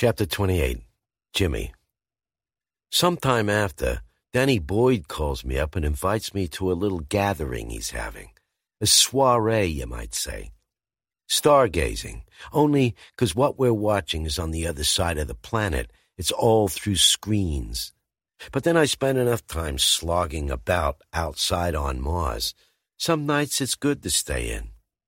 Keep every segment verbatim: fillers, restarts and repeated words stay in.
Chapter twenty-eight. Jimmy. Sometime after, Danny Boyd calls me up and invites me to a little gathering he's having. A soiree, you might say. Stargazing, only 'cause what we're watching is on the other side of the planet. It's all through screens. But then I spend enough time slogging about outside on Mars. Some nights it's good to stay in.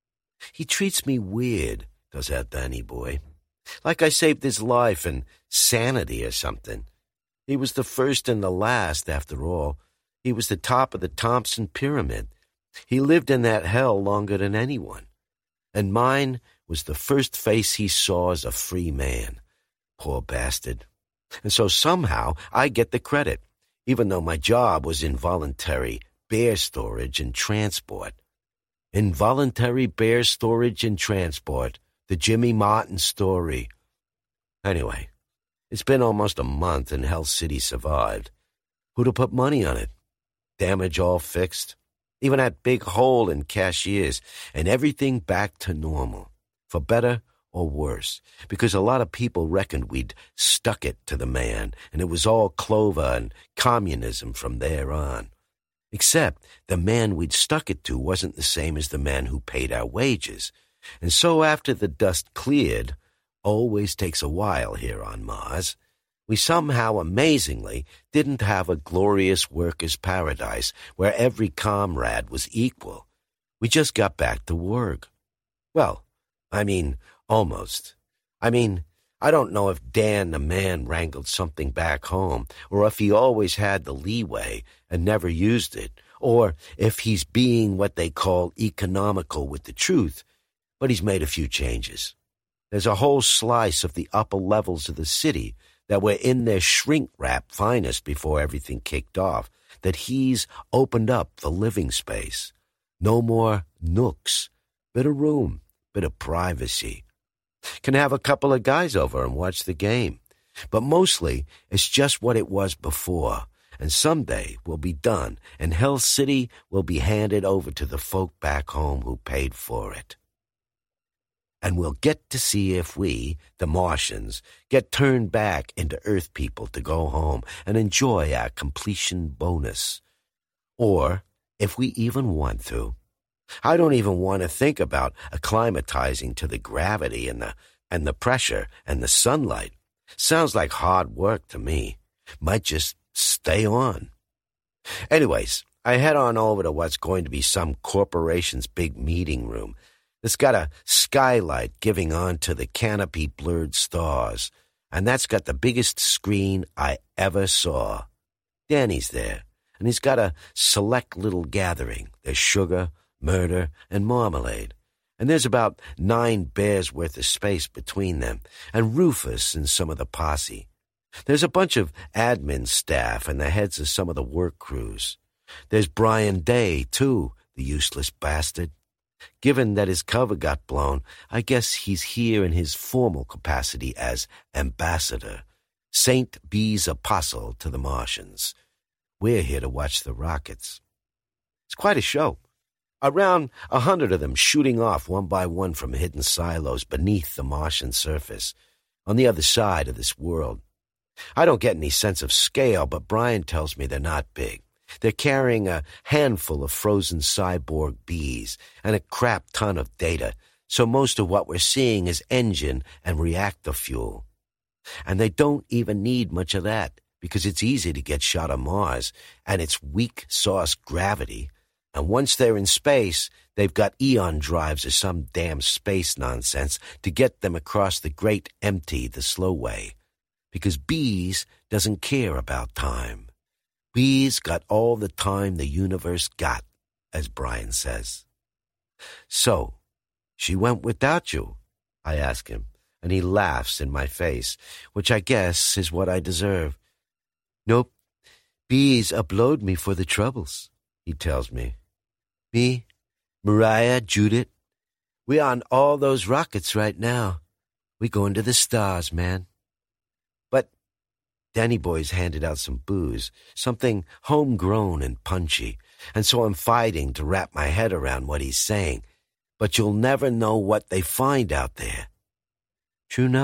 He treats me weird, does that Danny boy. Like I saved his life and sanity or something. He was the first and the last, after all. He was the top of the Thompson Pyramid. He lived in that hell longer than anyone. And mine was the first face he saw as a free man. Poor bastard. And so somehow I get the credit, even though my job was involuntary bear storage and transport. Involuntary bear storage and transport. The Jimmy Martin story. Anyway, it's been almost a month and Hell City survived. Who'd have put money on it? Damage all fixed. Even that big hole in cashiers, and everything back to normal. For better or worse, because a lot of people reckoned we'd stuck it to the man, and it was all clover and communism from there on. Except the man we'd stuck it to wasn't the same as the man who paid our wages. And so after the dust cleared, always takes a while here on Mars, we somehow amazingly didn't have a glorious workers' paradise where every comrade was equal. We just got back to work. Well, I mean, almost. I mean, I don't know if Dan the man wrangled something back home, or if he always had the leeway and never used it, or if he's being what they call economical with the truth, but he's made a few changes. There's a whole slice of the upper levels of the city that were in their shrink-wrap finest before everything kicked off, that he's opened up for living space. No more nooks. Bit of room, bit of privacy. Can have a couple of guys over and watch the game. But mostly, it's just what it was before, and someday we'll be done, and Hell City will be handed over to the folk back home who paid for it. And we'll get to see if we, the Martians, get turned back into Earth people to go home and enjoy our completion bonus. Or if we even want to. I don't even want to think about acclimatizing to the gravity and the and the pressure and the sunlight. Sounds like hard work to me. Might just stay on. Anyways, I head on over to what's going to be some corporation's big meeting room. It's got a skylight giving on to the canopy-blurred stars, and that's got the biggest screen I ever saw. Danny's there, and he's got a select little gathering. There's sugar, murder, and marmalade, and there's about nine bears' worth of space between them, and Rufus and some of the posse. There's a bunch of admin staff and the heads of some of the work crews. There's Brian Day, too, the useless bastard. Given that his cover got blown, I guess he's here in his formal capacity as ambassador, Saint B's apostle to the Martians. We're here to watch the rockets. It's quite a show. Around a hundred of them shooting off one by one from hidden silos beneath the Martian surface, on the other side of this world. I don't get any sense of scale, but Brian tells me they're not big. They're carrying a handful of frozen cyborg bees and a crap ton of data, so most of what we're seeing is engine and reactor fuel. And they don't even need much of that, because it's easy to get shot on Mars, and it's weak sauce gravity. And once they're in space, they've got eon drives or some damn space nonsense to get them across the great empty the slow way. Because bees doesn't care about time. Bees got all the time the universe got, as Brian says. So, she went without you? I ask him, and he laughs in my face, which I guess is what I deserve. Nope, bees upload me for the troubles, he tells me. Me, Mariah, Judith, we're on all those rockets right now. We're going to the stars, man. But Danny Boy's handed out some booze, something homegrown and punchy, and so I'm fighting to wrap my head around what he's saying. But you'll never know what they find out there. True enough,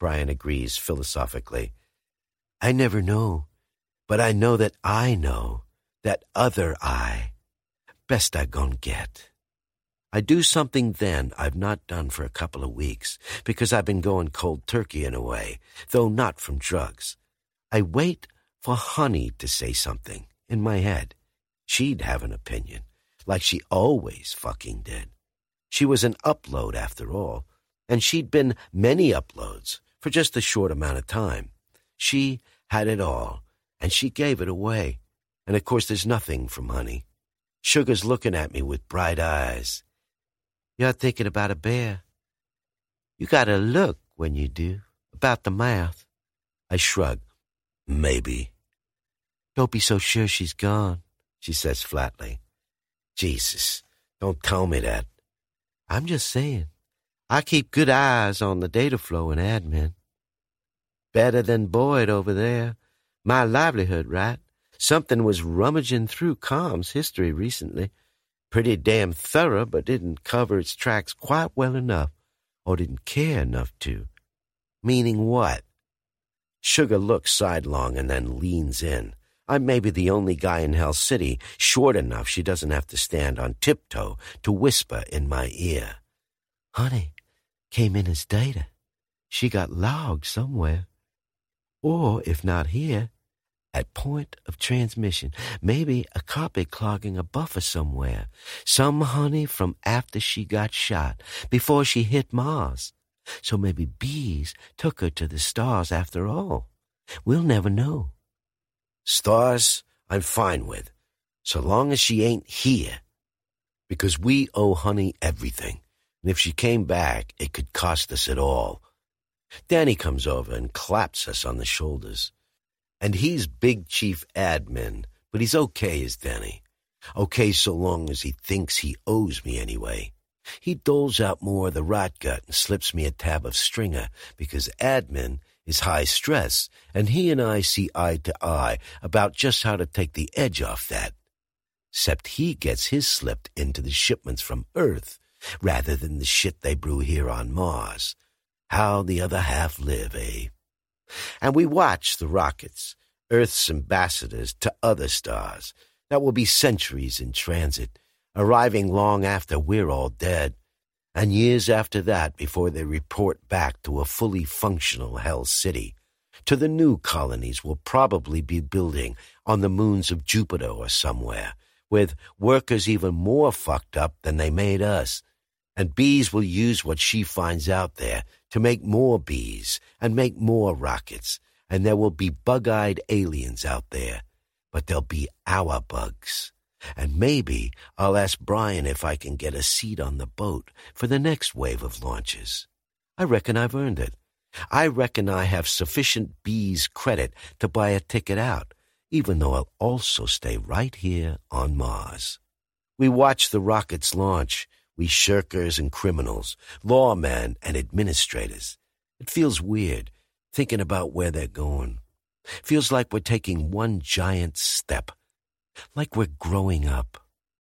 Brian agrees philosophically. I never know, but I know that I know, that other I. Best I gon' get. I do something then I've not done for a couple of weeks, because I've been going cold turkey in a way, though not from drugs. I wait for Honey to say something in my head. She'd have an opinion, like she always fucking did. She was an upload after all, and she'd been many uploads for just a short amount of time. She had it all, and she gave it away. And of course there's nothing from Honey. Sugar's looking at me with bright eyes. You're thinking about a bear. You gotta look when you do, about the mouth. I shrug. Maybe. Don't be so sure she's gone, she says flatly. Jesus, don't tell me that. I'm just saying, I keep good eyes on the data flow in admin. Better than Boyd over there. My livelihood, right? Something was rummaging through comms history recently. Pretty damn thorough, but didn't cover its tracks quite well enough, or didn't care enough to. Meaning what? Sugar looks sidelong and then leans in. I'm maybe the only guy in Hell City short enough she doesn't have to stand on tiptoe to whisper in my ear. Honey came in as data. She got logged somewhere. Or, if not here, at point of transmission, maybe a copy clogging a buffer somewhere. Some honey from after she got shot, before she hit Mars. So maybe bees took her to the stars after all. We'll never know. Stars, I'm fine with, so long as she ain't here. Because we owe Honey everything, and if she came back, it could cost us it all. Danny comes over and claps us on the shoulders. And he's Big Chief Admin, but he's okay as Danny. Okay so long as he thinks he owes me anyway. He doles out more of the rot gut and slips me a tab of Stringer because Admin is high stress, and he and I see eye to eye about just how to take the edge off that. Except he gets his slipped into the shipments from Earth rather than the shit they brew here on Mars. How the other half live, eh? And we watch the rockets, Earth's ambassadors to other stars that will be centuries in transit, arriving long after we're all dead, and years after that before they report back to a fully functional Hell City, to the new colonies we'll probably be building on the moons of Jupiter or somewhere, with workers even more fucked up than they made us. And bees will use what she finds out there to make more bees and make more rockets, and there will be bug-eyed aliens out there, but they'll be our bugs. And maybe I'll ask Brian if I can get a seat on the boat for the next wave of launches. I reckon I've earned it. I reckon I have sufficient bees credit to buy a ticket out, even though I'll also stay right here on Mars. We watch the rockets launch, we shirkers and criminals, lawmen and administrators. It feels weird, thinking about where they're going. Feels like we're taking one giant step, like we're growing up.